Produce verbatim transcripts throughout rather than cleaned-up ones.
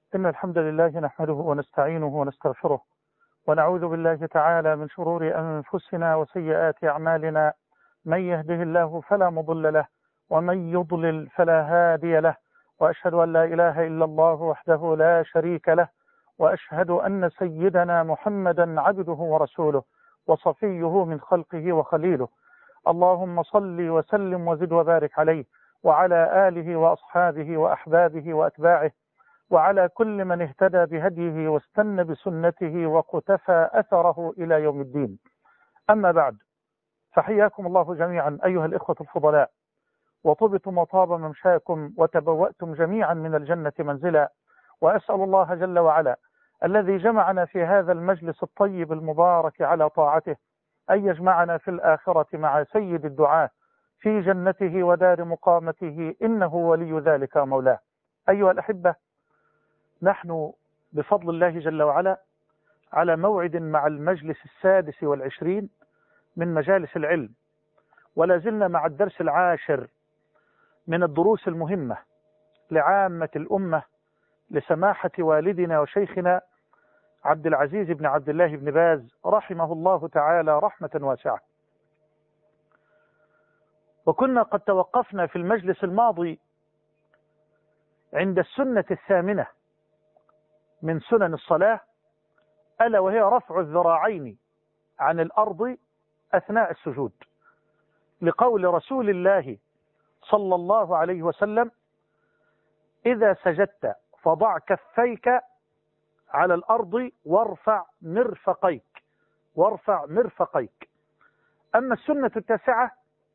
إن الحمد لله نحمده ونستعينه ونستغفره ونعوذ بالله تعالى من شرور أنفسنا وسيئات أعمالنا. من يهده الله فلا مضل له ومن يضلل فلا هادي له، وأشهد أن لا إله إلا الله وحده لا شريك له، وأشهد أن سيدنا محمدا عبده ورسوله وصفيه من خلقه وخليله. اللهم صل وسلم وزد وبارك عليه وعلى آله وأصحابه وأحبابه وأتباعه وعلى كل من اهتدى بهديه واستنى بسنته وقتفى أثره إلى يوم الدين. أما بعد، فحياكم الله جميعا أيها الإخوة الفضلاء، وطبتم وطاب ممشاكم وتبوأتم جميعا من الجنة منزلا، وأسأل الله جل وعلا الذي جمعنا في هذا المجلس الطيب المبارك على طاعته أن يجمعنا في الآخرة مع سيد الدعاة في جنته ودار مقامته، إنه ولي ذلك مولاه. أيها الأحبة، نحن بفضل الله جل وعلا على موعد مع المجلس السادس والعشرين من مجالس العلم، ولا زلنا مع الدرس العاشر من الدروس المهمة لعامة الأمة لسماحة والدنا وشيخنا عبد العزيز بن عبد الله بن باز رحمه الله تعالى رحمة واسعة. وكنا قد توقفنا في المجلس الماضي عند السنة الثامنة من سنن الصلاة، ألا وهي رفع الذراعين عن الأرض أثناء السجود، لقول رسول الله صلى الله عليه وسلم: إذا سجدت فضع كفيك على الأرض وارفع مرفقيك وارفع مرفقيك. أما السنة التاسعة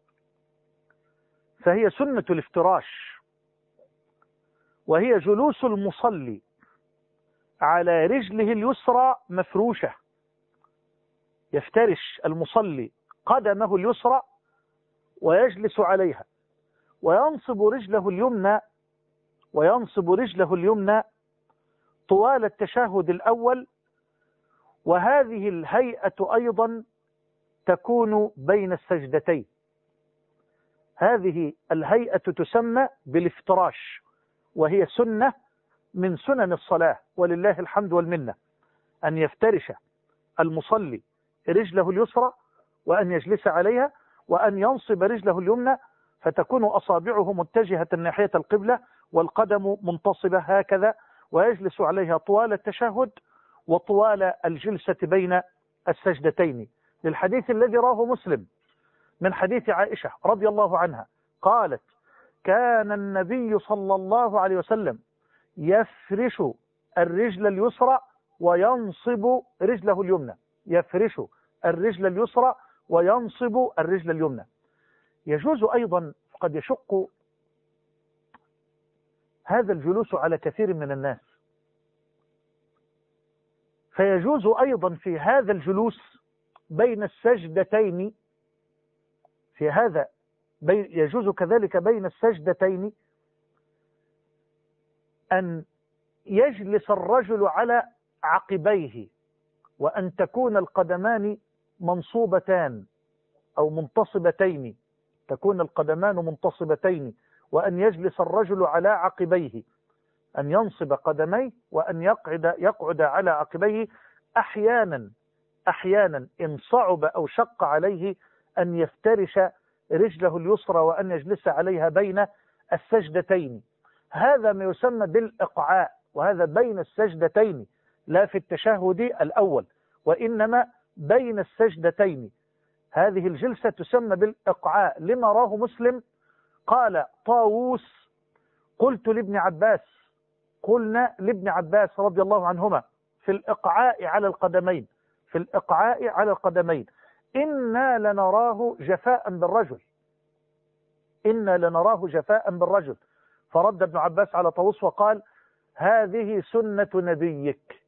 فهي سنة الافتراش، وهي جلوس المصلي على رجله اليسرى مفروشة، يفترش المصلي قدمه اليسرى ويجلس عليها، وينصب رجله اليمنى وينصب رجله اليمنى طوال التشهد الأول. وهذه الهيئة أيضا تكون بين السجدتين. هذه الهيئة تسمى بالافتراش، وهي سنة من سنن الصلاة، ولله الحمد والمنة، أن يفترش المصلي رجله اليسرى وأن يجلس عليها وأن ينصب رجله اليمنى، فتكون أصابعه متجهة ناحية القبلة والقدم منتصبة هكذا، ويجلس عليها طوال التشهد وطوال الجلسة بين السجدتين، للحديث الذي رواه مسلم من حديث عائشة رضي الله عنها قالت: كان النبي صلى الله عليه وسلم يفرش الرجل اليسرى وينصب رجله اليمنى، يفرش الرجل اليسرى وينصب الرجل اليمنى. يجوز أيضا، قد يشق هذا الجلوس على كثير من الناس، فيجوز أيضا في هذا الجلوس بين السجدتين، في هذا يجوز كذلك بين السجدتين أن يجلس الرجل على عقبيه، وأن تكون القدمان منصوبتان أو منتصبتين، تكون القدمان منتصبتين، وأن يجلس الرجل على عقبيه، أن ينصب قدميه وأن يقعد يقعد على عقبيه. أحيانا أحيانا إن صعب أو شق عليه أن يفترش رجله اليسرى وأن يجلس عليها بين السجدتين. هذا ما يسمى بالإقعاء، وهذا بين السجدتين، لا في التشهد الأول، وإنما بين السجدتين. هذه الجلسة تسمى بالإقعاء، لما راه مسلم قال طاووس: قلت لابن عباس قلنا لابن عباس رضي الله عنهما في الإقعاء على القدمين في الإقعاء على القدمين إنا لنراه جفاء بالرجل إنا لنراه جفاء بالرجل فرد ابن عباس على طاووس وقال: هذه سنة نبيك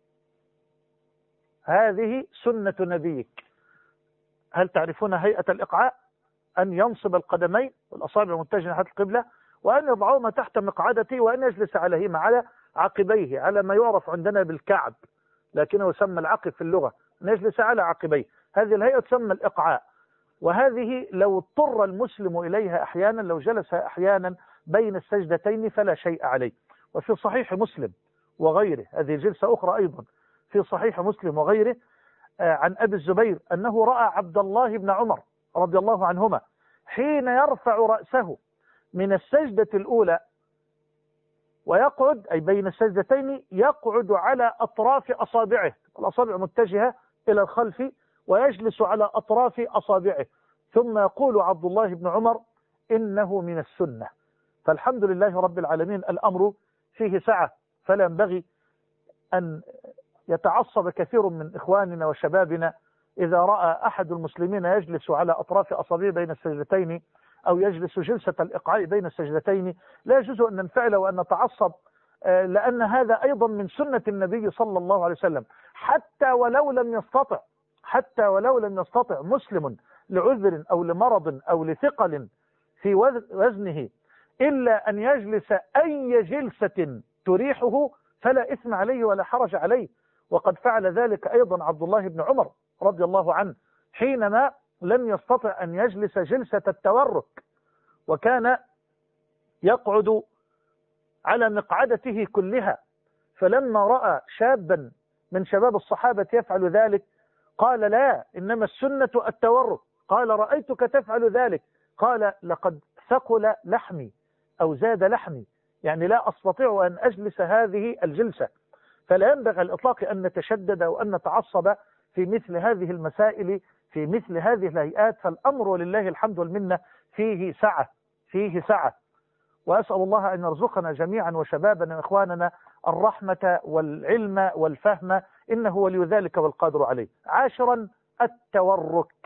هذه سنة نبيك. هل تعرفون هيئة الإقعاء؟ أن ينصب القدمين والأصابع متجهة ناحية القبلة، وأن يضعهما تحت مقعدته، وأن يجلس عليهما على عقبيه، على ما يعرف عندنا بالكعب، لكنه يسمى العقب في اللغة، أن يجلس على عقبيه. هذه الهيئة تسمى الإقعاء، وهذه لو اضطر المسلم إليها أحيانا، لو جلس أحيانا بين السجدتين فلا شيء عليه. وفي صحيح مسلم وغيره، هذه جلسة أخرى أيضا في صحيح مسلم وغيره عن أبي الزبير أنه رأى عبد الله بن عمر رضي الله عنهما حين يرفع رأسه من السجدة الأولى ويقعد، أي بين السجدتين، يقعد على أطراف أصابعه، الأصابع متجهة إلى الخلف، ويجلس على أطراف أصابعه، ثم يقول عبد الله بن عمر إنه من السنة. فالحمد لله رب العالمين، الأمر فيه سعة، فلا ينبغي أن يتعصب كثير من إخواننا وشبابنا إذا رأى أحد المسلمين يجلس على أطراف أصابعه بين السجدتين أو يجلس جلسة الإقعاء بين السجدتين. لا يجوز أن ننفعل وأن نتعصب، لأن هذا أيضا من سنة النبي صلى الله عليه وسلم، حتى ولو لم يستطع حتى ولو لم يستطع مسلم لعذر أو لمرض أو لثقل في وزنه إلا أن يجلس أي جلسة تريحه فلا إثم عليه ولا حرج عليه. وقد فعل ذلك أيضا عبد الله بن عمر رضي الله عنه حينما لم يستطع أن يجلس جلسة التورك، وكان يقعد على مقعدته كلها، فلما رأى شابا من شباب الصحابة يفعل ذلك قال لا، إنما السنة التورك. قال رأيتك تفعل ذلك، قال لقد ثقل لحمي أو زاد لحمي، يعني لا أستطيع أن أجلس هذه الجلسة. فلا ينبغي الإطلاق أن نتشدد وأن نتعصب في مثل هذه المسائل، في مثل هذه الهيئات. فالأمر لله الحمد والمنة فيه سعة فيه سعة وأسأل الله أن يرزقنا جميعا وشبابنا وإخواننا الرحمة والعلم والفهم، إنه ولي ذلك والقادر عليه. عاشرا، التورك.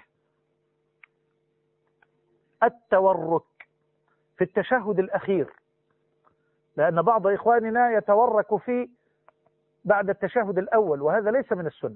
التورك في التشهد الأخير، لأن بعض إخواننا يتورك في بعد التشهد الأول، وهذا ليس من السنة.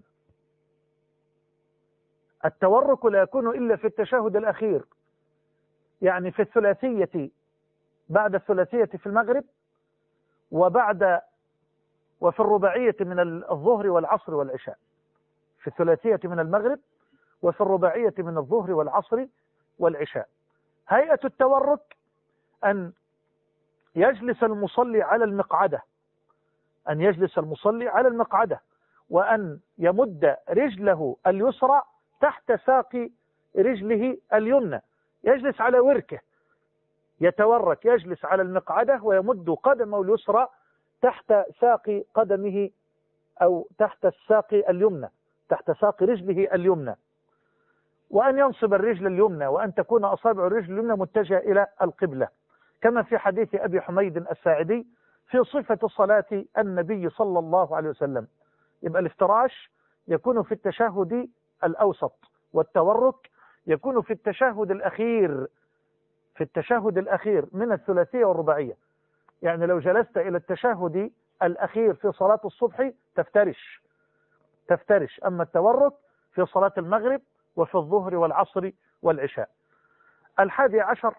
التورك لا يكون إلا في التشهد الأخير، يعني في الثلاثية، بعد الثلاثية في المغرب، وبعد وفي الرباعية من الظهر والعصر والعشاء. في الثلاثية من المغرب وفي الرباعية من الظهر والعصر والعشاء. هيئة التورك أن يجلس المصلي على المقعدة أن يجلس المصلي على المقعدة وأن يمد رجله اليسرى تحت ساق رجله اليمنى، يجلس على وركه، يتورك، يجلس على المقعدة ويمد قدمه اليسرى تحت ساق قدمه أو تحت الساق اليمنى، تحت ساق رجله اليمنى، وأن ينصب الرجل اليمنى، وأن تكون أصابع الرجل اليمنى متجهة إلى القبلة، كما في حديث أبي حميد الساعدي في صفة صلاة النبي صلى الله عليه وسلم. يبقى الافتراش يكون في التشهد الأوسط، والتورك يكون في التشهد الأخير في التشهد الأخير من الثلاثية والرباعية. يعني لو جلست إلى التشهد الأخير في صلاة الصبح تفترش تفترش أما التورك في صلاة المغرب وفي الظهر والعصر والعشاء. الحادي عشر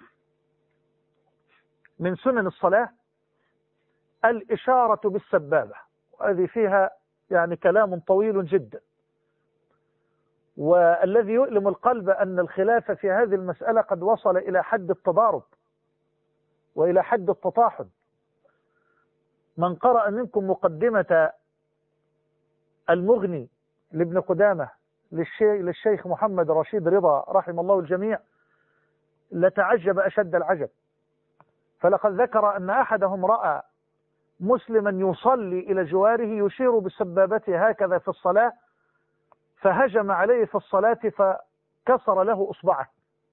من سنن الصلاة الإشارة بالسبابة، وهذه فيها يعني كلام طويل جدا، والذي يؤلم القلب أن الخلاف في هذه المسألة قد وصل إلى حد التضارب وإلى حد التطاحن. من قرأ منكم مقدمة المغني لابن قدامة للشيخ محمد رشيد رضا رحمه الله الجميع لتعجب أشد العجب. فلقد ذكر أن أحدهم رأى مسلما يصلي إلى جواره يشير بسبابته هكذا في الصلاة، فهجم عليه في الصلاة فكسر له أصبعه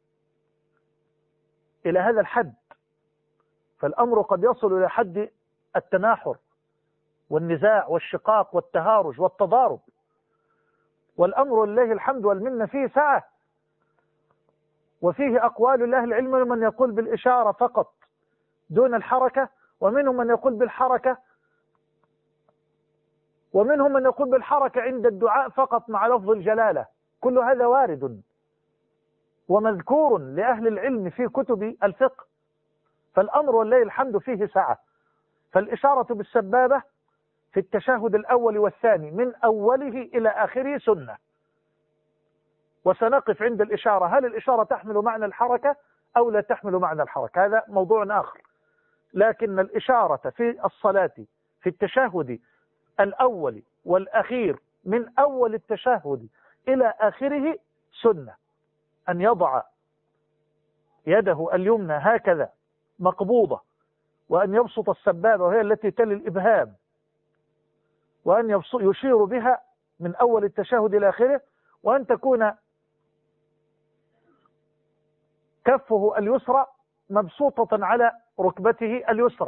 إلى هذا الحد. فالأمر قد يصل إلى حد التناحر والنزاع والشقاق والتهارج والتضارب، والأمر لله الحمد والمنة فيه سعة، وفيه أقوال لأهل العلم، من يقول بالإشارة فقط دون الحركة، ومنهم من يقول بالحركة، ومنهم من يقول بالحركة عند الدعاء فقط مع لفظ الجلالة. كل هذا وارد ومذكور لأهل العلم في كتب الفقه. فالأمر والله الحمد فيه سعة. فالإشارة بالسبابة في التشهد الأول والثاني من أوله إلى آخره سنة. وسنقف عند الإشارة، هل الإشارة تحمل معنى الحركة أو لا تحمل معنى الحركة؟ هذا موضوع آخر. لكن الإشارة في الصلاة في التشهد الأول والأخير من أول التشهد إلى آخره سنة، أن يضع يده اليمنى هكذا مقبوضة، وأن يبسط السبابة وهي التي تلي الإبهام، وأن يشير بها من أول التشهد إلى آخره، وأن تكون كفه اليسرى مبسوطة على ركبته اليسرى.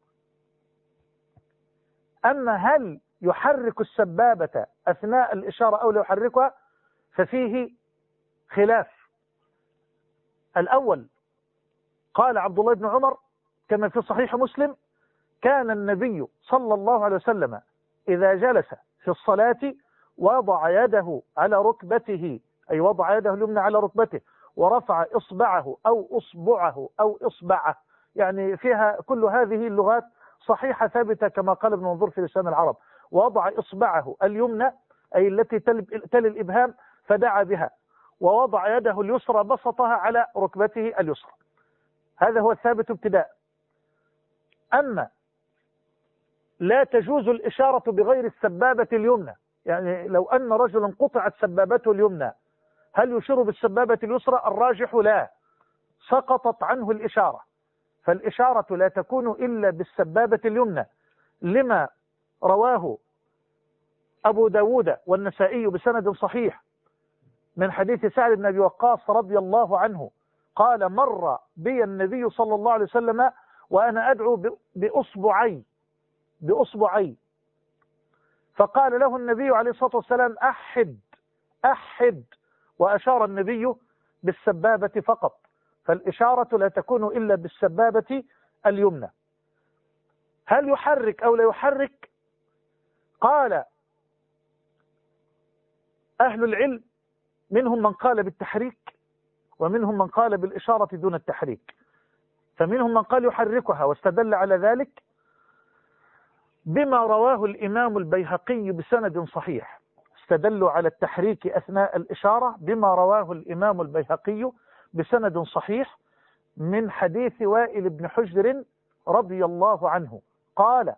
أما هل يحرك السبابة أثناء الإشارة أو لا يحركها ففيه خلاف. الأول قال عبد الله بن عمر كما في صحيح مسلم: كان النبي صلى الله عليه وسلم إذا جلس في الصلاة وضع يده على ركبته، أي وضع يده اليمنى على ركبته ورفع إصبعه أو أصبعه أو إصبعه، يعني فيها كل هذه اللغات صحيحة ثابتة كما قال ابن منظور في لسان العرب. ووضع إصبعه اليمنى أي التي تلي الإبهام فدعا بها، ووضع يده اليسرى بسطها على ركبته اليسرى. هذا هو الثابت ابتداء. أما لا تجوز الإشارة بغير السبابة اليمنى، يعني لو أن رجلا قطعت سبابته اليمنى هل يشير بالسبابة اليسرى؟ الراجح لا، سقطت عنه الإشارة، فالإشارة لا تكون إلا بالسبابة اليمنى، لما رواه أبو داود والنسائي بسند صحيح من حديث سعد بن أبي وقاص رضي الله عنه قال: مر بي النبي صلى الله عليه وسلم وأنا أدعو بأصبعي بأصبعي فقال له النبي عليه الصلاة والسلام: أحد أحد، وأشار النبي بالسبابة فقط، فالإشارة لا تكون إلا بالسبابة اليمنى. هل يحرك أو لا يحرك؟ قال أهل العلم منهم من قال بالتحريك ومنهم من قال بالإشارة دون التحريك. فمنهم من قال يحركها واستدل على ذلك بما رواه الإمام البيهقي بسند صحيح، استدلوا على التحريك أثناء الإشارة بما رواه الإمام البيهقي بسند صحيح من حديث وائل بن حجر رضي الله عنه قال: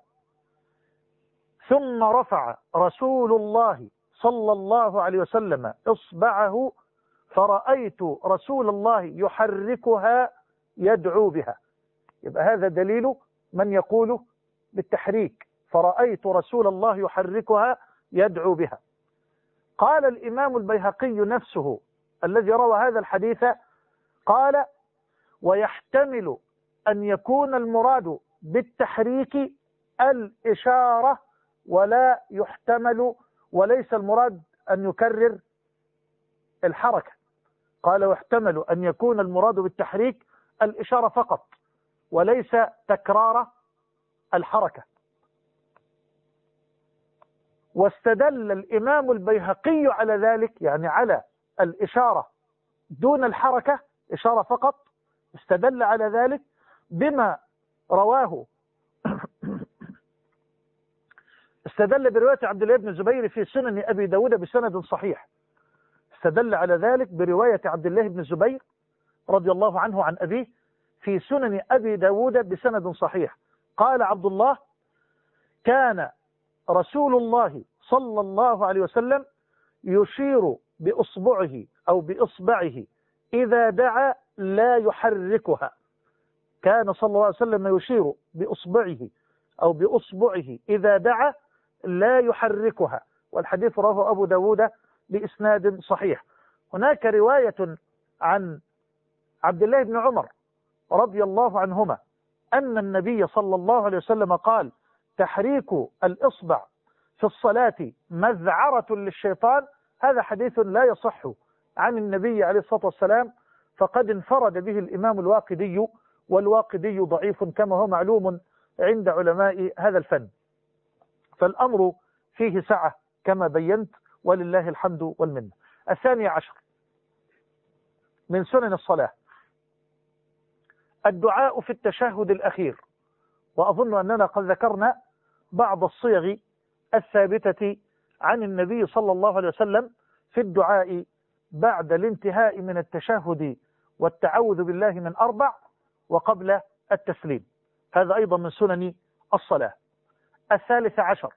ثم رفع رسول الله صلى الله عليه وسلم إصبعه فرأيت رسول الله يحركها يدعو بها. يبقى هذا دليل من يقول بالتحريك، فرأيت رسول الله يحركها يدعو بها. قال الإمام البيهقي نفسه الذي روى هذا الحديث قال: ويحتمل أن يكون المراد بالتحريك الإشارة، ولا يحتمل وليس المراد أن يكرر الحركة. قال: ويحتمل أن يكون المراد بالتحريك الإشارة فقط وليس تكرار الحركة. واستدل الإمام البيهقي على ذلك، يعني على الإشارة دون الحركة، إشارة فقط، استدل على ذلك بما رواه استدل برواية عبد الله بن الزبير في سنن أبي داود بسند صحيح. استدل على ذلك برواية عبد الله بن الزبير رضي الله عنه عن أبيه في سنن أبي داود بسند صحيح. قال عبد الله: كان رسول الله صلى الله عليه وسلم يشير بإصبعه أو بإصبعه إذا دعا لا يحركها. كان صلى الله عليه وسلم يشير بإصبعه أو بإصبعه إذا دعا لا يحركها، والحديث رواه أبو داود بإسناد صحيح. هناك رواية عن عبد الله بن عمر رضي الله عنهما أن النبي صلى الله عليه وسلم قال: تحريك الإصبع في الصلاة مذعرة للشيطان. هذا حديث لا يصح عن النبي عليه الصلاة والسلام، فقد انفرد به الإمام الواقدي، والواقدي ضعيف كما هو معلوم عند علماء هذا الفن. فالأمر فيه سعة كما بينت، ولله الحمد والمنة. الثاني عشر من سنن الصلاة الدعاء في التشهد الأخير، وأظن أننا قد ذكرنا بعض الصيغ الثابتة عن النبي صلى الله عليه وسلم في الدعاء بعد الانتهاء من التشهد والتعوذ بالله من أربع وقبل التسليم. هذا أيضا من سنن الصلاة. الثالث عشر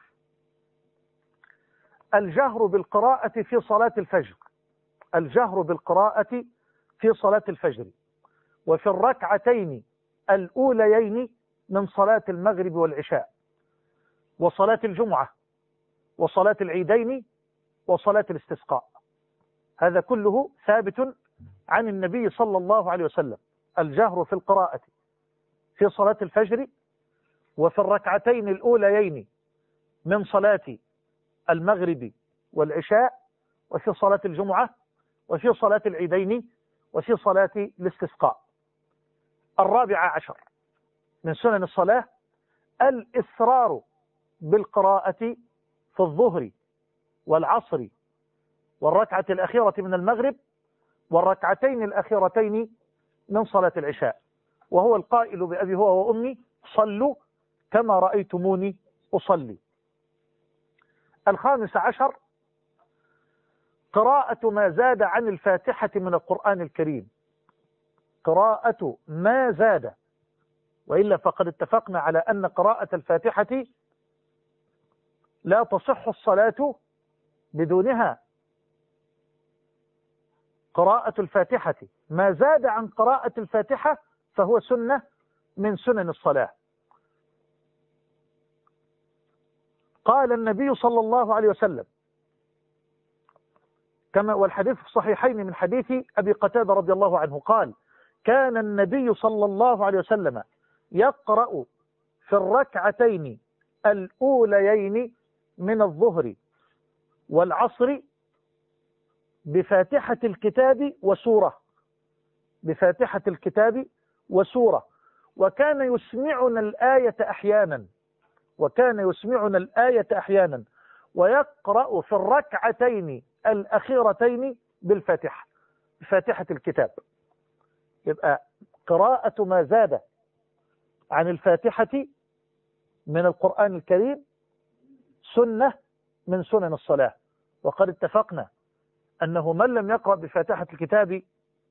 الجهر بالقراءة في صلاة الفجر. الجهر بالقراءة في صلاة الفجر وفي الركعتين الأوليين من صلاة المغرب والعشاء وصلاة الجمعة وصلاة العيدين وصلاة الاستسقاء. هذا كله ثابت عن النبي صلى الله عليه وسلم. الجهر في القراءة في صلاة الفجر وفي الركعتين الأوليين من صلاة المغرب والعشاء وفي صلاة الجمعة وفي صلاة العيدين وفي صلاة الاستسقاء. الرابع عشر من سنن الصلاة الإسرار بالقراءة في الظهر والعصر والركعة الأخيرة من المغرب والركعتين الأخيرتين من صلاة العشاء، وهو القائل بأبي هو وأمي صلوا كما رأيتموني أصلي. الخامس عشر قراءة ما زاد عن الفاتحة من القرآن الكريم. قراءة ما زاد، وإلا فقد اتفقنا على أن قراءة الفاتحة لا تصح الصلاة بدونها. قراءة الفاتحة ما زاد عن قراءة الفاتحة فهو سنة من سنن الصلاة. قال النبي صلى الله عليه وسلم كما والحديث في الصحيحين من حديث أبي قتادة رضي الله عنه قال كان النبي صلى الله عليه وسلم يقرأ في الركعتين الأوليين من الظهر والعصر بفاتحة الكتاب وسورة بفاتحة الكتاب وسورة وكان يسمعنا الآية أحيانا وكان يسمعنا الآية أحيانا ويقرأ في الركعتين الأخيرتين بالفاتحة بفاتحة الكتاب. يبقى قراءة ما زاد عن الفاتحة من القرآن الكريم سنة من سنن الصلاة، وقد اتفقنا أنه من لم يقرأ بفاتحة الكتاب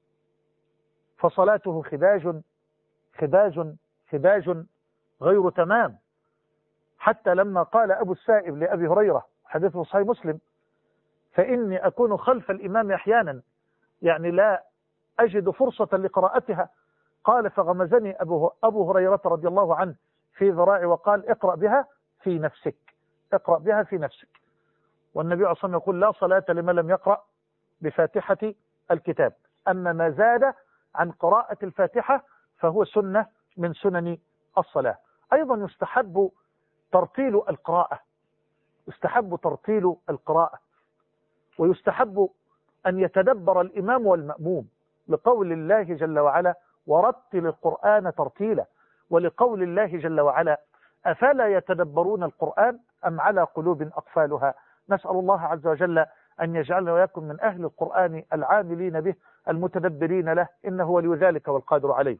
فصلاته خداج خداج خداج غير تمام. حتى لما قال أبو السائب لأبي هريرة حديث صحيح مسلم فإني أكون خلف الإمام أحيانا يعني لا أجد فرصة لقراءتها، قال فغمزني أبو, أبو هريرة رضي الله عنه في ذراعي وقال اقرأ بها في نفسك اقرأ بها في نفسك. والنبي عليه الصلاة والسلام يقول لا صلاة لمن لم يقرأ بفاتحة الكتاب. أما ما زاد عن قراءة الفاتحة فهو سنة من سنن الصلاة. أيضا يستحب ترتيل القراءة يستحب ترتيل القراءة ويستحب أن يتدبر الإمام والمأموم لقول الله جل وعلا ورتل القرآن ترتيلا، ولقول الله جل وعلا أفلا يتدبرون القرآن أم على قلوب أقفالها. نسأل الله عز وجل أن يجعلنا وياكم من أهل القرآن العاملين به المتدبرين له إنه ولي ذلك والقادر عليه.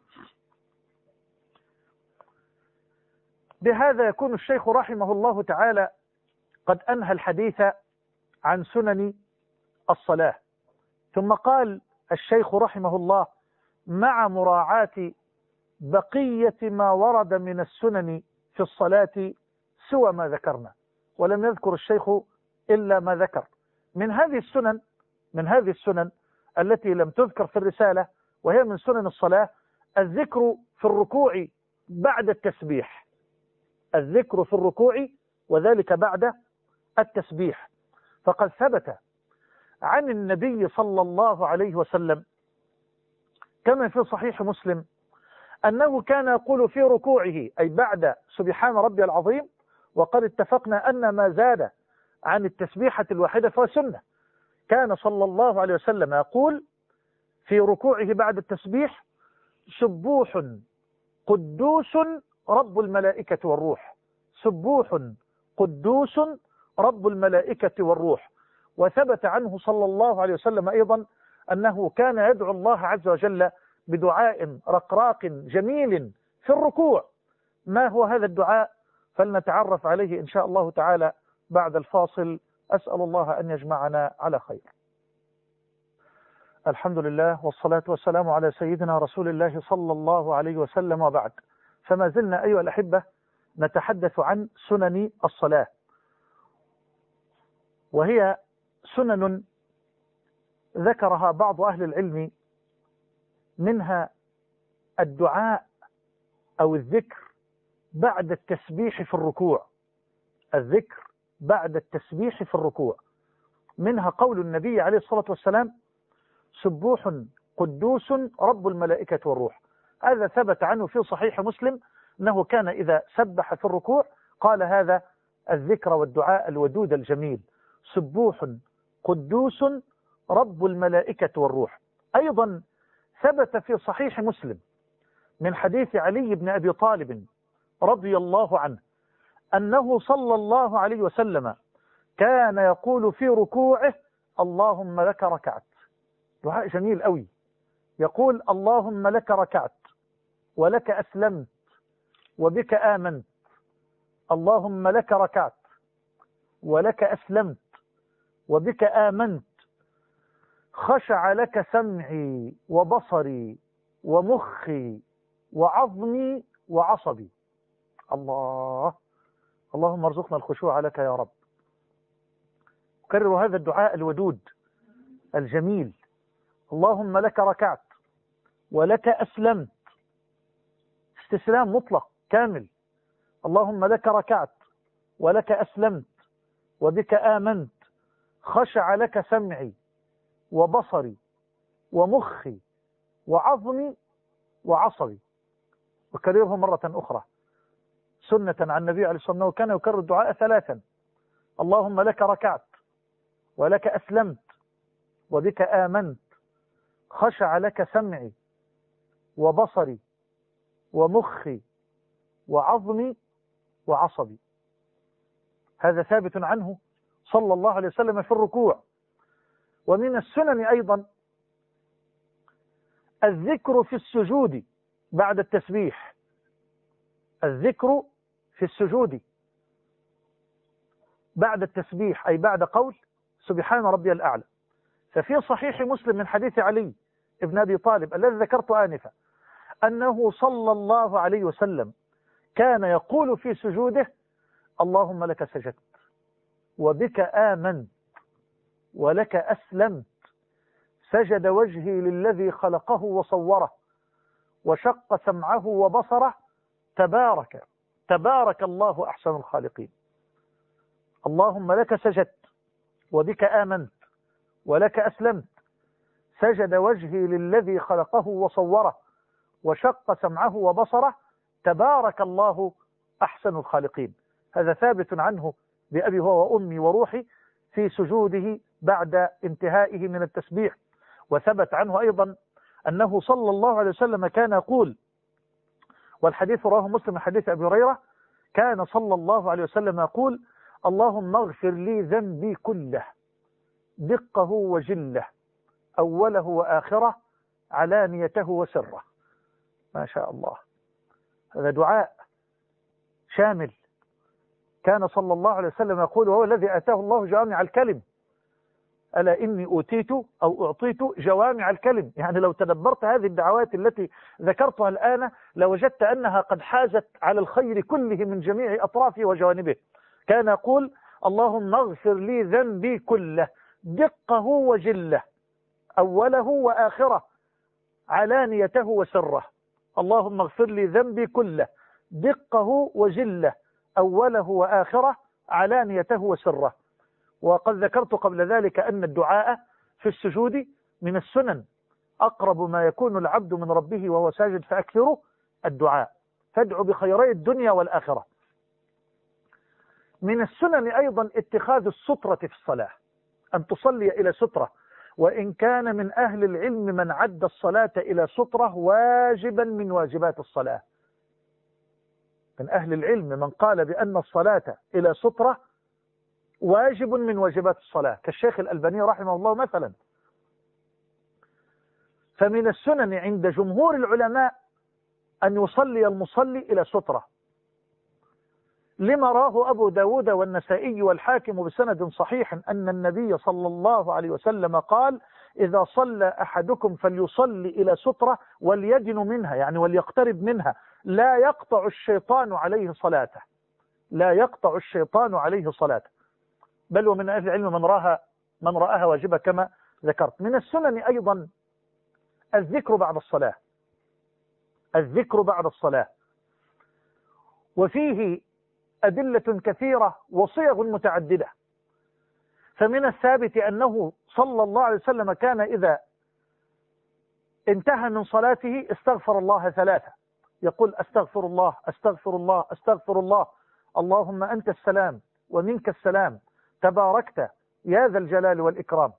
بهذا يكون الشيخ رحمه الله تعالى قد أنهى الحديث عن سنن الصلاة. ثم قال الشيخ رحمه الله مع مراعاة بقية ما ورد من السنن في الصلاة سوى ما ذكرنا، ولم يذكر الشيخ إلا ما ذكر من هذه السنن من هذه السنن التي لم تذكر في الرسالة، وهي من سنن الصلاة الذكر في الركوع بعد التسبيح الذكر في الركوع وذلك بعد التسبيح. فقد ثبت عن النبي صلى الله عليه وسلم كما في صحيح مسلم أنه كان يقول في ركوعه أي بعد سبحان ربي العظيم، وقد اتفقنا أن ما زاد عن التسبيحة الواحدة فهو سنة. كان صلى الله عليه وسلم يقول في ركوعه بعد التسبيح سبوح قدوس رب الملائكة والروح سبوح قدوس رب الملائكة والروح. وثبت عنه صلى الله عليه وسلم أيضا أنه كان يدعو الله عز وجل بدعاء رقراق جميل في الركوع. ما هو هذا الدعاء؟ فلنتعرف عليه إن شاء الله تعالى بعد الفاصل. أسأل الله أن يجمعنا على خير. الحمد لله والصلاة والسلام على سيدنا رسول الله صلى الله عليه وسلم، وبعد. فما زلنا أيها الأحبة نتحدث عن سنن الصلاة، وهي سنن ذكرها بعض أهل العلم، منها الدعاء أو الذكر بعد التسبيح في الركوع، الذكر بعد التسبيح في الركوع، منها قول النبي عليه الصلاة والسلام: سبوح قدوس رب الملائكة والروح. هذا ثبت عنه في صحيح مسلم أنه كان إذا سبح في الركوع قال هذا الذكر والدعاء الودود الجميل: سبوح قدوس رب الملائكة والروح. أيضا ثبت في صحيح مسلم من حديث علي بن أبي طالب رضي الله عنه أنه صلى الله عليه وسلم كان يقول في ركوعه: اللهم لك ركعت. دعاء جميل قوي، يقول: اللهم لك ركعت ولك أسلمت وبك آمنت، اللهم لك ركعت ولك أسلمت وبك آمنت، خشع لك سمعي وبصري ومخي وعظمي وعصبي. الله، اللهم ارزقنا الخشوع لك يا رب. كرروا هذا الدعاء الودود الجميل: اللهم لك ركعت ولك أسلمت، استسلام مطلق كامل، اللهم لك ركعت ولك أسلمت وبك آمنت، خشع لك سمعي وبصري ومخي وعظمي وعصبي. وكرره مرة أخرى سنة عن النبي عليه الصلاة والسلام كان يكرر الدعاء ثلاثا: اللهم لك ركعت ولك أسلمت وبك آمنت، خشع لك سمعي وبصري ومخي وعظمي وعصبي. هذا ثابت عنه صلى الله عليه وسلم في الركوع. ومن السنن أيضا الذكر في السجود بعد التسبيح، الذكر في السجود بعد التسبيح أي بعد قول سبحان ربي الأعلى. ففي صحيح مسلم من حديث علي ابن أبي طالب الذي ذكرت آنفا أنه صلى الله عليه وسلم كان يقول في سجوده: اللهم لك سجدت وبك آمنت ولك أسلمت، سجد وجهي للذي خلقه وصوره وشق سمعه وبصره، تبارك تبارك الله أحسن الخالقين. اللهم لك سجدت وبك آمنت ولك أسلمت، سجد وجهي للذي خلقه وصوره وشق سمعه وبصره، تبارك الله أحسن الخالقين. هذا ثابت عنه بأبي هو وأمي وروحي في سجوده بعد انتهائه من التسبيح. وثبت عنه أيضا أنه صلى الله عليه وسلم كان يقول، والحديث رواه مسلم من حديث أبي هريرة، كان صلى الله عليه وسلم يقول: اللهم اغفر لي ذنبي كله دقه وجله، أوله وآخره، علانيته وسره. ما شاء الله، هذا دعاء شامل. كان صلى الله عليه وسلم يقول: وهو الذي آتاه الله جوامع الكلم، ألا إني أوتيت أو أعطيت جوامع الكلم. يعني لو تدبرت هذه الدعوات التي ذكرتها الآن لوجدت أنها قد حازت على الخير كله من جميع أطرافه وجوانبه. كان يقول: اللهم اغفر لي ذنبي كله دقه وجله، أوله وآخره، علانيته وسره. اللهم اغفر لي ذنبي كله دقه وجله، أوله وآخره، علانيته وسره. وقد ذكرت قبل ذلك أن الدعاء في السجود من السنن، أقرب ما يكون العبد من ربه وهو ساجد فأكثره الدعاء، فادعوا بخيري الدنيا والآخرة. من السنن أيضا اتخاذ السترة في الصلاة، أن تصلي إلى سترة، وإن كان من أهل العلم من عد الصلاة إلى سترة واجبا من واجبات الصلاة. من أهل العلم من قال بأن الصلاة إلى سترة واجب من واجبات الصلاة، كالشيخ الألباني رحمه الله مثلا. فمن السنن عند جمهور العلماء أن يصلي المصلي إلى سترة. لما راه أبو داود والنسائي والحاكم بسند صحيح أن النبي صلى الله عليه وسلم قال: إذا صلى أحدكم فليصلي إلى سترة وليدن منها، يعني وليقترب منها، لا يقطع الشيطان عليه صلاته، لا يقطع الشيطان عليه صلاته. بل ومن أهل العلم من رآها من رآها واجبة كما ذكرت. من السنن أيضا الذكر بعد الصلاة، الذكر بعد الصلاة، وفيه أدلة كثيرة وصيغ متعددة. فمن الثابت أنه صلى الله عليه وسلم كان إذا انتهى من صلاته استغفر الله ثلاثة، يقول: أستغفر الله أستغفر الله أستغفر الله، اللهم أنت السلام ومنك السلام، تباركت يا ذا الجلال والإكرام.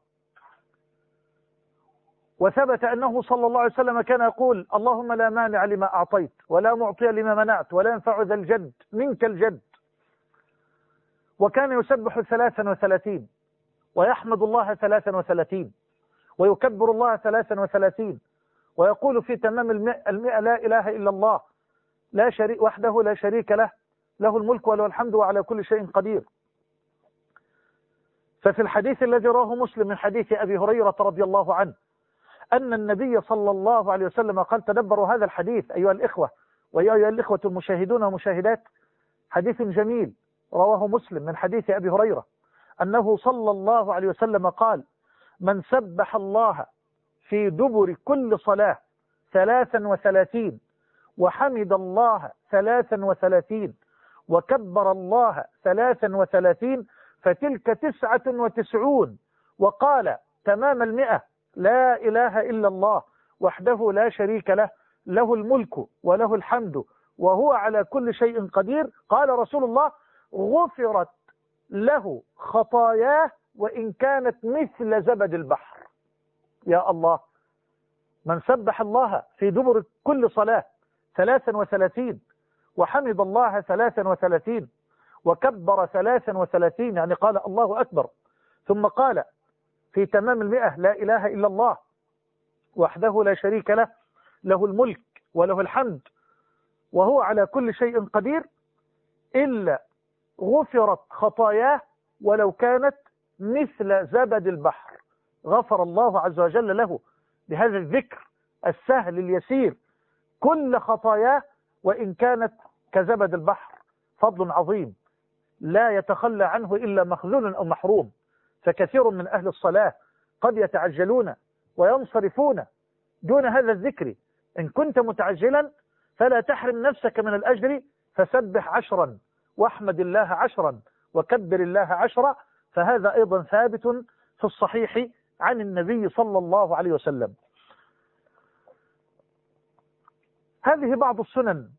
وثبت أنه صلى الله عليه وسلم كان يقول: اللهم لا مانع لما أعطيت ولا معطي لما منعت ولا ينفع ذا الجد منك الجد. وكان يسبح ثلاثا وثلاثين، ويحمد الله ثلاثا وثلاثين، ويكبر الله ثلاثا وثلاثين، ويقول في تمام المئة, المئة لا إله إلا الله لا شريك وحده لا شريك له، له الملك وله الحمد وعلى كل شيء قدير. ففي الحديث الذي رواه مسلم من حديث أبي هريرة رضي الله عنه أن النبي صلى الله عليه وسلم قال: تدبروا هذا الحديث أيها الإخوة وأيها الإخوة المشاهدون والمشاهدات، حديث جميل رواه مسلم من حديث أبي هريرة أنه صلى الله عليه وسلم قال: من سبح الله في دبر كل صلاة ثلاثا وثلاثين، وحمد الله ثلاثا وثلاثين، وكبر الله ثلاثا وثلاثين، فتلك تسعة وتسعون، وقال تمام المئة: لا إله إلا الله وحده لا شريك له، له الملك وله الحمد وهو على كل شيء قدير. قال رسول الله: غفرت له خطاياه وإن كانت مثل زبد البحر. يا الله! من سبح الله في دبر كل صلاة ثلاثا وثلاثين، وحمد الله ثلاثا وثلاثين، وكبر ثلاثا وثلاثين، يعني قال الله أكبر، ثم قال في تمام المئة: لا إله إلا الله وحده لا شريك له، له الملك وله الحمد وهو على كل شيء قدير، إلا غفرت خطاياه ولو كانت مثل زبد البحر. غفر الله عز وجل له بهذا الذكر السهل اليسير كل خطاياه وإن كانت كزبد البحر. فضل عظيم لا يتخلى عنه إلا مخذول أو محروم. فكثير من أهل الصلاة قد يتعجلون وينصرفون دون هذا الذكر. إن كنت متعجلا فلا تحرم نفسك من الأجر، فسبح عشرا واحمد الله عشرا وكبر الله عشرا، فهذا أيضا ثابت في الصحيح عن النبي صلى الله عليه وسلم. هذه بعض السنن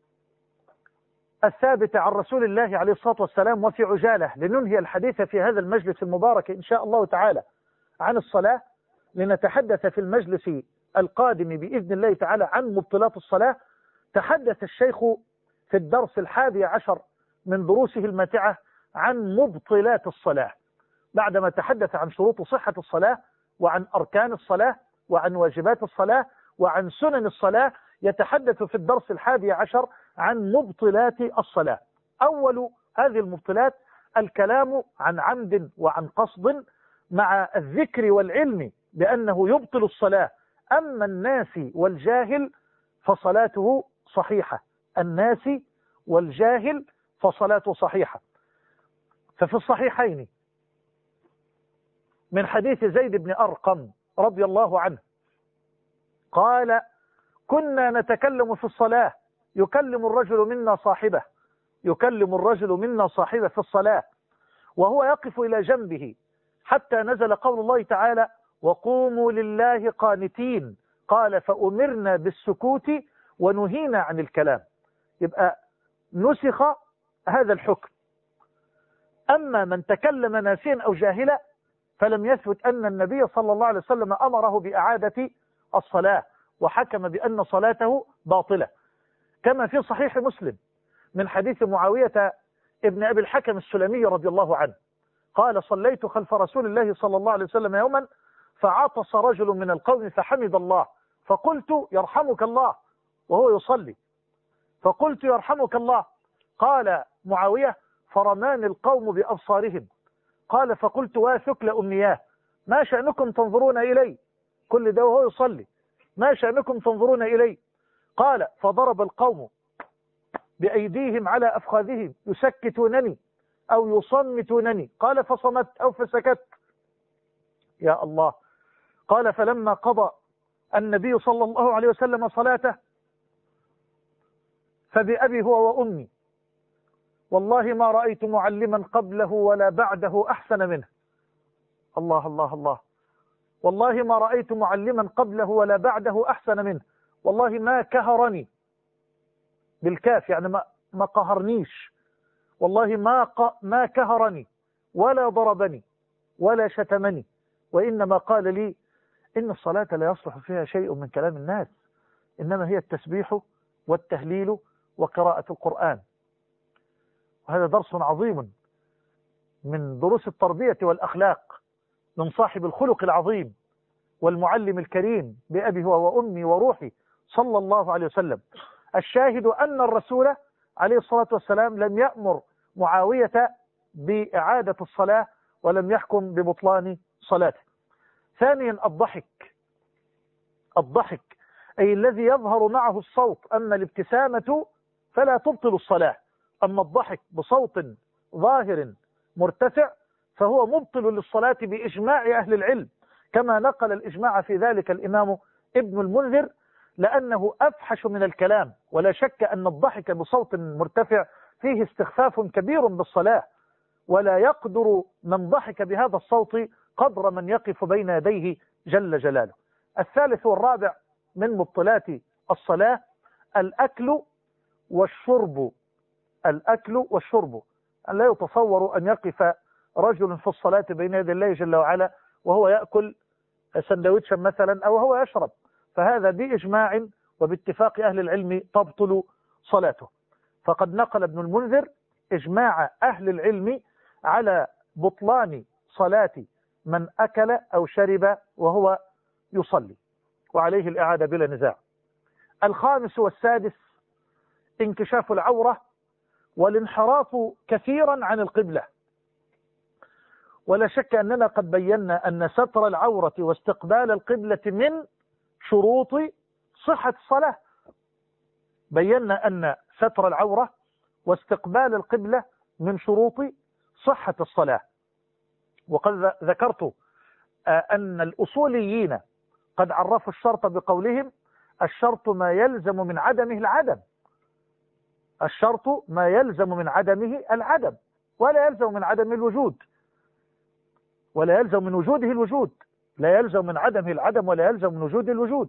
الثابتة عن رسول الله عليه الصلاة والسلام. وفي عجالة لننهي الحديث في هذا المجلس المبارك إن شاء الله تعالى عن الصلاة، لنتحدث في المجلس القادم بإذن الله تعالى عن مبطلات الصلاة. تحدث الشيخ في الدرس الحادي عشر من دروسه الماتعة عن مبطلات الصلاة، بعدما تحدث عن شروط صحة الصلاة وعن أركان الصلاة وعن واجبات الصلاة وعن سنن الصلاة. يتحدث في الدرس الحادي عشر عن مبطلات الصلاة. أول هذه المبطلات الكلام عن عمد وعن قصد، مع الذكر والعلم بأنه يبطل الصلاة. أما الناسي والجاهل فصلاته صحيحة، الناسي والجاهل فصلاته صحيحة. ففي الصحيحين من حديث زيد بن أرقم رضي الله عنه قال: كنا نتكلم في الصلاة، يكلم الرجل منا صاحبه يكلم الرجل منا صاحبه في الصلاة وهو يقف إلى جنبه، حتى نزل قول الله تعالى: وقوموا لله قانتين. قال: فأمرنا بالسكوت ونهينا عن الكلام. يبقى نسخ هذا الحكم. أما من تكلم ناسيا أو جاهلا فلم يثبت أن النبي صلى الله عليه وسلم أمره بإعادة الصلاة وحكم بأن صلاته باطلة، كما في صحيح مسلم من حديث معاوية ابن أبي الحكم السلمي رضي الله عنه قال: صليت خلف رسول الله صلى الله عليه وسلم يوما فعطس رجل من القوم فحمد الله، فقلت: يرحمك الله، وهو يصلي، فقلت: يرحمك الله. قال: معاوية فرمان القوم بأبصارهم. قال فقلت واثق لأمنياه ما شأنكم تنظرون إلي؟ كل ده وهو يصلي، ما شأنكم تنظرون إلي؟ قال فضرب القوم بأيديهم على أفخاذهم يسكتونني أو يصمتونني. قال فصمت أو فسكت. يا الله. قال فلما قضى النبي صلى الله عليه وسلم صلاته فبأبي هو وأمي والله ما رأيت معلما قبله ولا بعده أحسن منه. الله الله الله. والله ما رأيت معلما قبله ولا بعده أحسن منه. والله ما كهرني بالكاف يعني ما ما قهرنيش. والله ما ق... ما كهرني ولا ضربني ولا شتمني، وإنما قال لي إن الصلاة لا يصلح فيها شيء من كلام الناس، إنما هي التسبيح والتهليل وقراءة القرآن. وهذا درس عظيم من دروس التربية والأخلاق من صاحب الخلق العظيم والمعلم الكريم بأبي هو وأمي وروحي صلى الله عليه وسلم. الشاهد أن الرسول عليه الصلاة والسلام لم يأمر معاوية بإعادة الصلاة ولم يحكم ببطلان صلاته. ثانيا الضحك. الضحك أي الذي يظهر معه الصوت. أما الابتسامة فلا تبطل الصلاة، أما الضحك بصوت ظاهر مرتفع فهو مبطل للصلاة بإجماع أهل العلم، كما نقل الإجماع في ذلك الإمام ابن المنذر، لأنه أفحش من الكلام. ولا شك أن الضحك بصوت مرتفع فيه استخفاف كبير بالصلاة، ولا يقدر من ضحك بهذا الصوت قدر من يقف بين يديه جل جلاله. الثالث والرابع من مبطلات الصلاة الأكل والشرب. الأكل والشرب، أن لا يتصور أن يقف رجل في الصلاة بين يدي الله جل وعلا وهو يأكل سندويتشا مثلا أو هو يشرب، فهذا بإجماع وباتفاق أهل العلم تبطل صلاته. فقد نقل ابن المنذر إجماع أهل العلم على بطلان صلاة من أكل أو شرب وهو يصلي، وعليه الإعادة بلا نزاع. الخامس والسادس انكشاف العورة والانحراف كثيرا عن القبلة. ولا شك أننا قد بينا أن ستر العورة واستقبال القبلة من شروط صحة الصلاة. بينا أن ستر العورة واستقبال القبلة من شروط صحة الصلاة. وقد ذكرت أن الأصوليين قد عرفوا الشرط بقولهم الشرط ما يلزم من عدمه العدم. الشرط ما يلزم من عدمه العدم، ولا يلزم من عدمه الوجود، ولا يلزم من وجوده الوجود، لا يلزم من عدمه العدم ولا يلزم من وجوده الوجود.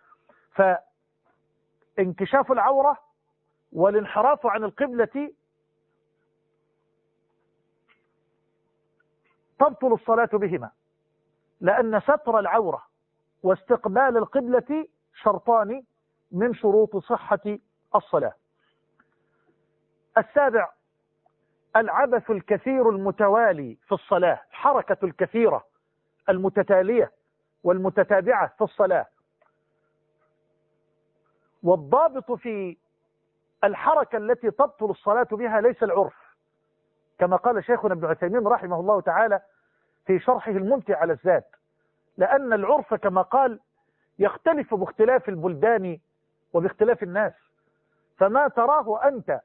فانكشاف العورة والانحراف عن القبلة تبطل الصلاة بهما، لأن ستر العورة واستقبال القبلة شرطان من شروط صحة الصلاة. السابع العبث الكثير المتوالي في الصلاة، الحركة الكثيرة المتتالية والمتتابعة في الصلاة. والضابط في الحركة التي تبطل الصلاة بها ليس العرف، كما قال شيخنا ابن عثيمين رحمه الله تعالى في شرحه الممتع على الزاد، لأن العرف كما قال يختلف باختلاف البلدان وباختلاف الناس، فما تراه أنت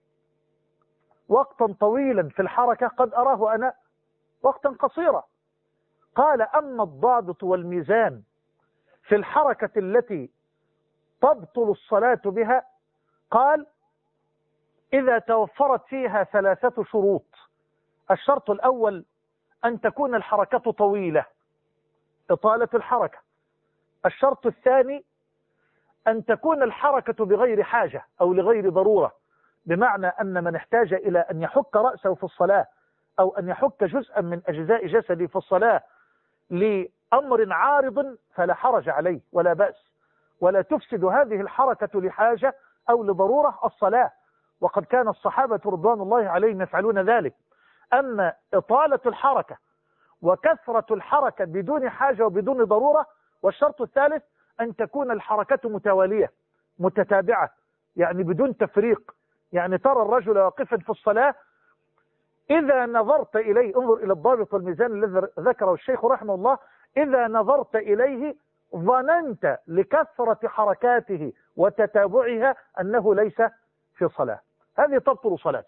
وقتا طويلا في الحركة قد أراه أنا وقتا قصيرا. قال أما الضابط والميزان في الحركة التي تبطل الصلاة بها، قال إذا توفرت فيها ثلاثة شروط. الشرط الأول أن تكون الحركة طويلة، إطالة الحركة. الشرط الثاني أن تكون الحركة بغير حاجة أو لغير ضرورة، بمعنى أن من احتاج إلى أن يحك رأسه في الصلاة أو أن يحك جزءا من أجزاء جسده في الصلاة لأمر عارض فلا حرج عليه ولا بأس، ولا تفسد هذه الحركة لحاجة أو لضرورة الصلاة. وقد كان الصحابة رضوان الله عليهم يفعلون ذلك. أما إطالة الحركة وكثرة الحركة بدون حاجة وبدون ضرورة. والشرط الثالث أن تكون الحركة متوالية متتابعة، يعني بدون تفريق، يعني ترى الرجل واقفا في الصلاة إذا نظرت إليه، انظر إلى الضابط والميزان الذي ذكره الشيخ رحمه الله، إذا نظرت إليه ظننت لكثرة حركاته وتتابعها أنه ليس في صلاة. هذه تبطل صلاته.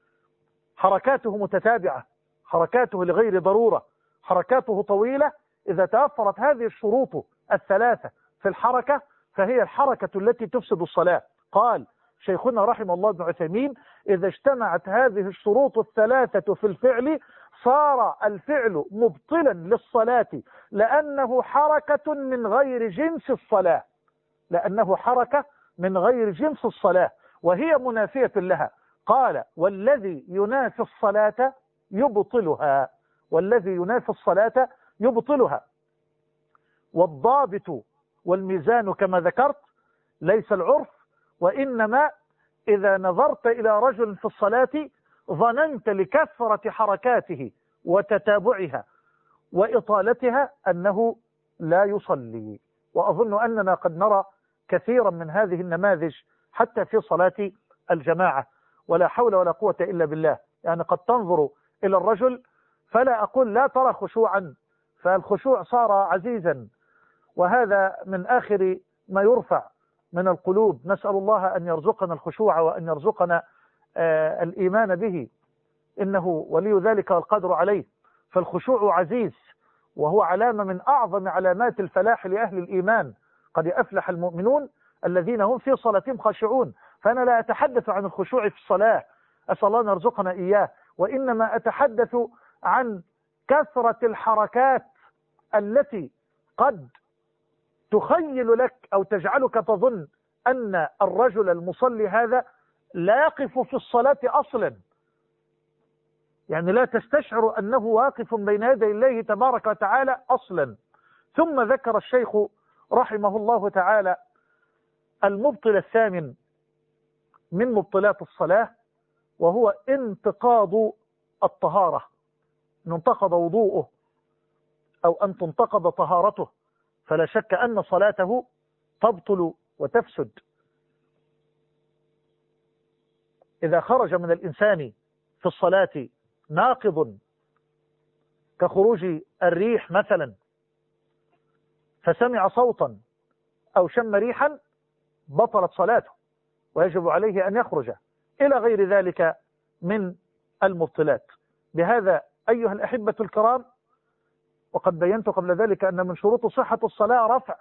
حركاته متتابعة، حركاته لغير ضرورة، حركاته طويلة. إذا توفرت هذه الشروط الثلاثة في الحركة فهي الحركة التي تفسد الصلاة. قال شيخنا رحمه الله ابن عثيمين: إذا اجتمعت هذه الشروط الثلاثة في الفعل صار الفعل مبطلا للصلاة، لأنه حركة من غير جنس الصلاة، لأنه حركة من غير جنس الصلاة وهي منافية لها. قال: والذي ينافي الصلاة يبطلها، والذي ينافي الصلاة يبطلها. والضابط والميزان كما ذكرت ليس العرف، وإنما إذا نظرت إلى رجل في الصلاة ظننت لكثرة حركاته وتتابعها وإطالتها أنه لا يصلي. وأظن أننا قد نرى كثيرا من هذه النماذج حتى في صلاة الجماعة، ولا حول ولا قوة إلا بالله. يعني قد تنظر إلى الرجل، فلا أقول لا ترى خشوعا، فالخشوع صار عزيزا، وهذا من آخر ما يرفع من القلوب. نسأل الله أن يرزقنا الخشوع وأن يرزقنا آه الإيمان به، إنه ولي ذلك والقادر عليه. فالخشوع عزيز، وهو علامة من أعظم علامات الفلاح لأهل الإيمان. قد أفلح المؤمنون الذين هم في صلاتهم خاشعون. فأنا لا أتحدث عن الخشوع في الصلاة، أسأل الله أن يرزقنا إياه، وإنما أتحدث عن كثرة الحركات التي قد تخيل لك أو تجعلك تظن أن الرجل المصلي هذا لا يقف في الصلاة أصلا، يعني لا تستشعر أنه واقف بين يدي الله تبارك وتعالى أصلا. ثم ذكر الشيخ رحمه الله تعالى المبطل الثامن من مبطلات الصلاة، وهو انتقاض الطهارة، أن ينتقض وضوءه أو أن تنتقض طهارته، فلا شك أن صلاته تبطل وتفسد. إذا خرج من الإنسان في الصلاة ناقض كخروج الريح مثلا، فسمع صوتا أو شم ريحا، بطلت صلاته ويجب عليه أن يخرج، إلى غير ذلك من المبطلات. بهذا أيها الأحبة الكرام، وقد بينت قبل ذلك أن من شروط صحة الصلاة رفع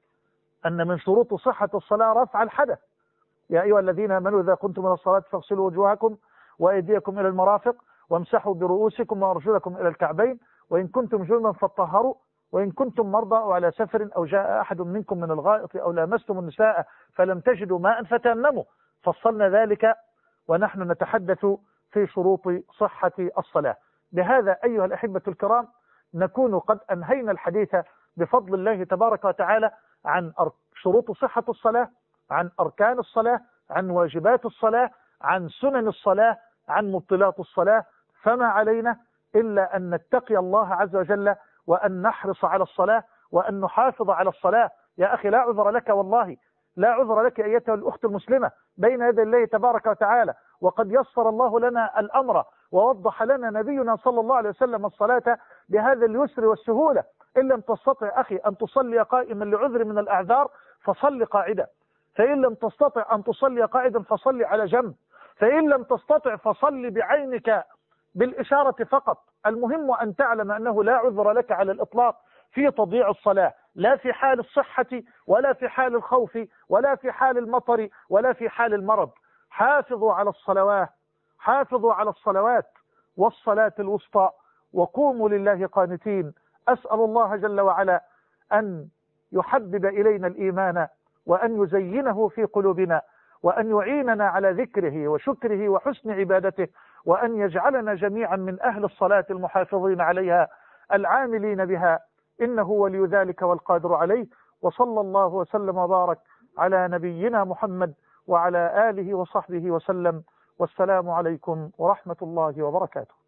أن من شروط صحة الصلاة رفع الحدث. يا أيها الذين آمنوا إذا كنتم إلى الصلاة فاغسلوا وجوهكم وأيديكم إلى المرافق وامسحوا برؤوسكم وأرجلكم إلى الكعبين وإن كنتم جنبا فاطهروا وإن كنتم مرضى أو على سفر أو جاء أحد منكم من الغائط أو لامستم النساء فلم تجدوا ماء فتيمموا. فصلنا ذلك ونحن نتحدث في شروط صحة الصلاة. بهذا أيها الأحبة الكرام نكون قد أنهينا الحديث بفضل الله تبارك وتعالى عن شروط صحة الصلاة، عن أركان الصلاة، عن واجبات الصلاة، عن سنن الصلاة، عن مبطلات الصلاة. فما علينا إلا أن نتقي الله عز وجل وأن نحرص على الصلاة وأن نحافظ على الصلاة. يا أخي لا عذر لك، والله لا عذر لك أيتها الأخت المسلمة بين يدي الله تبارك وتعالى، وقد يسر الله لنا الأمر ووضح لنا نبينا صلى الله عليه وسلم الصلاة بهذا اليسر والسهولة. إن لم تستطع أخي أن تصلي قائما لعذر من الأعذار فصل قاعدا، فإن لم تستطع أن تصلي قائدا فصل على جنب، فإن لم تستطع فصل بعينك بالإشارة فقط. المهم أن تعلم أنه لا عذر لك على الإطلاق في تضييع الصلاة، لا في حال الصحة ولا في حال الخوف ولا في حال المطر ولا في حال المرض. حافظوا على الصلوات، حافظوا على الصلوات والصلاة الوسطى وقوموا لله قانتين. أسأل الله جل وعلا أن يحبب إلينا الإيمان وأن يزينه في قلوبنا وأن يعيننا على ذكره وشكره وحسن عبادته، وأن يجعلنا جميعا من أهل الصلاة المحافظين عليها العاملين بها، إنه ولي ذلك والقادر عليه. وصلى الله وسلم وبارك على نبينا محمد وعلى آله وصحبه وسلم، والسلام عليكم ورحمة الله وبركاته.